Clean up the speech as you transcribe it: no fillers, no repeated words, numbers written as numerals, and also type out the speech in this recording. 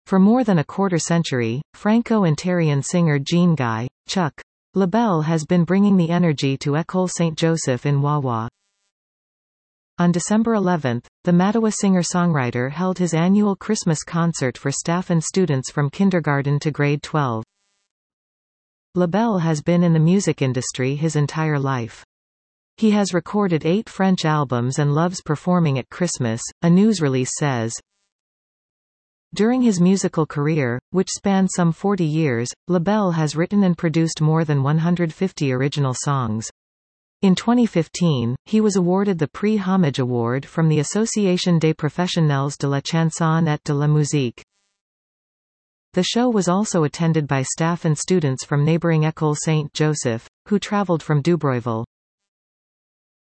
For more than a quarter-century, Franco-Ontarian singer Jean Guy, Chuck LaBelle has been bringing the energy to École Saint-Joseph in Wawa. On December 11, the Mattawa singer-songwriter held his annual Christmas concert for staff and students from kindergarten to grade 12. LaBelle has been in the music industry his entire life. He has recorded 8 French albums and loves performing at Christmas, a news release says. During his musical career, which spanned some 40 years, LaBelle has written and produced more than 150 original songs. In 2015, he was awarded the Prix Homage Award from the Association des Professionnels de la Chanson et de la Musique. The show was also attended by staff and students from neighboring École Saint-Joseph, who traveled from Dubrouville.